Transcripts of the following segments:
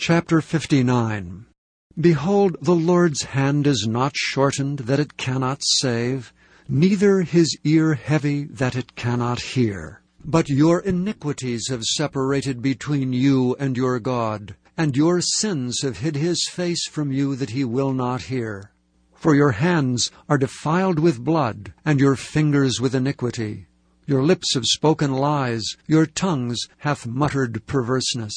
Chapter 59. Behold, the Lord's hand is not shortened, that it cannot save, neither his ear heavy, that it cannot hear. But your iniquities have separated between you and your God, and your sins have hid his face from you, that he will not hear. For your hands are defiled with blood, and your fingers with iniquity. Your lips have spoken lies, your tongues hath muttered perverseness.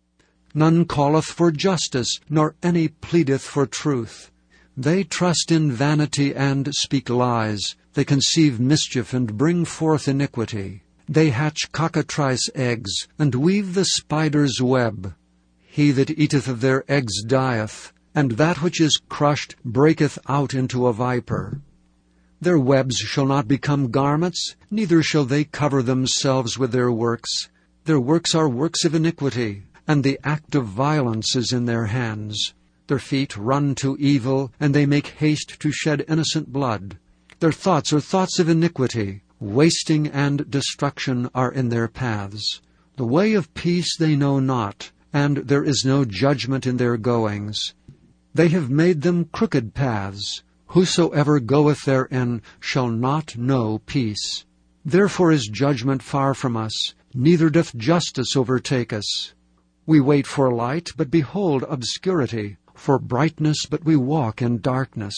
None calleth for justice, nor any pleadeth for truth. They trust in vanity and speak lies. They conceive mischief and bring forth iniquity. They hatch cockatrice eggs, and weave the spider's web. He that eateth of their eggs dieth, and that which is crushed breaketh out into a viper. Their webs shall not become garments, neither shall they cover themselves with their works. Their works are works of iniquity, and the act of violence is in their hands. Their feet run to evil, and they make haste to shed innocent blood. Their thoughts are thoughts of iniquity. Wasting and destruction are in their paths. The way of peace they know not, and there is no judgment in their goings. They have made them crooked paths. Whosoever goeth therein shall not know peace. Therefore is judgment far from us, neither doth justice overtake us. We wait for light, but behold obscurity, for brightness, but we walk in darkness.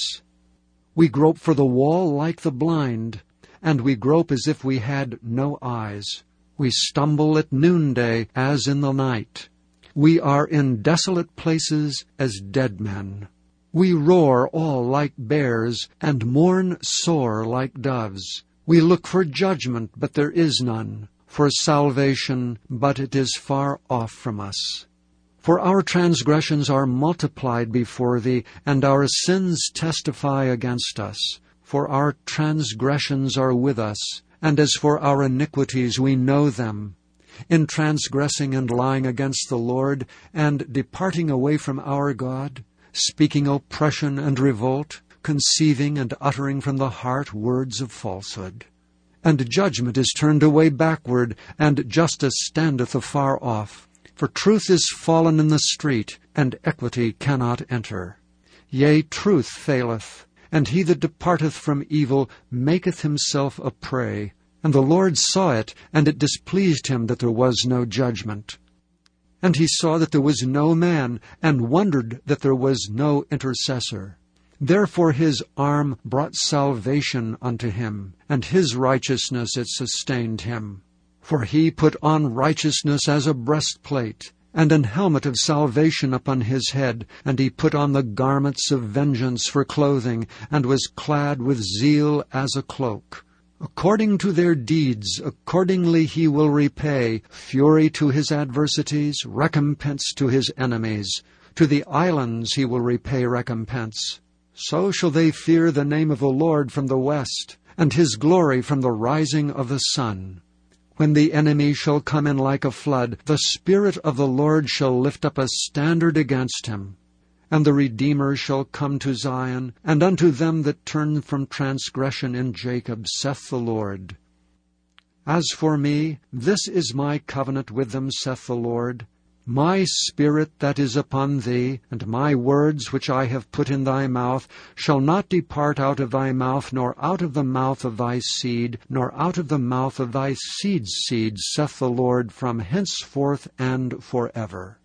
We grope for the wall like the blind, and we grope as if we had no eyes. We stumble at noonday as in the night. We are in desolate places as dead men. We roar all like bears, and mourn sore like doves. We look for judgment, but there is none. For salvation, but it is far off from us. For our transgressions are multiplied before thee, and our sins testify against us. For our transgressions are with us, and as for our iniquities we know them. In transgressing and lying against the Lord, and departing away from our God, speaking oppression and revolt, conceiving and uttering from the heart words of falsehood. And judgment is turned away backward, and justice standeth afar off. For truth is fallen in the street, and equity cannot enter. Yea, truth faileth, and he that departeth from evil maketh himself a prey. And the Lord saw it, and it displeased him that there was no judgment. And he saw that there was no man, and wondered that there was no intercessor. Therefore his arm brought salvation unto him, and his righteousness it sustained him. For he put on righteousness as a breastplate, and an helmet of salvation upon his head, and he put on the garments of vengeance for clothing, and was clad with zeal as a cloak. According to their deeds, accordingly he will repay, fury to his adversities, recompense to his enemies. To the islands he will repay recompense. So shall they fear the name of the Lord from the west, and his glory from the rising of the sun. When the enemy shall come in like a flood, the Spirit of the Lord shall lift up a standard against him. And the Redeemer shall come to Zion, and unto them that turn from transgression in Jacob, saith the Lord. As for me, this is my covenant with them, saith the Lord. My Spirit that is upon thee, and my words which I have put in thy mouth, shall not depart out of thy mouth, nor out of the mouth of thy seed, nor out of the mouth of thy seed's seed, saith the Lord, from henceforth and forever.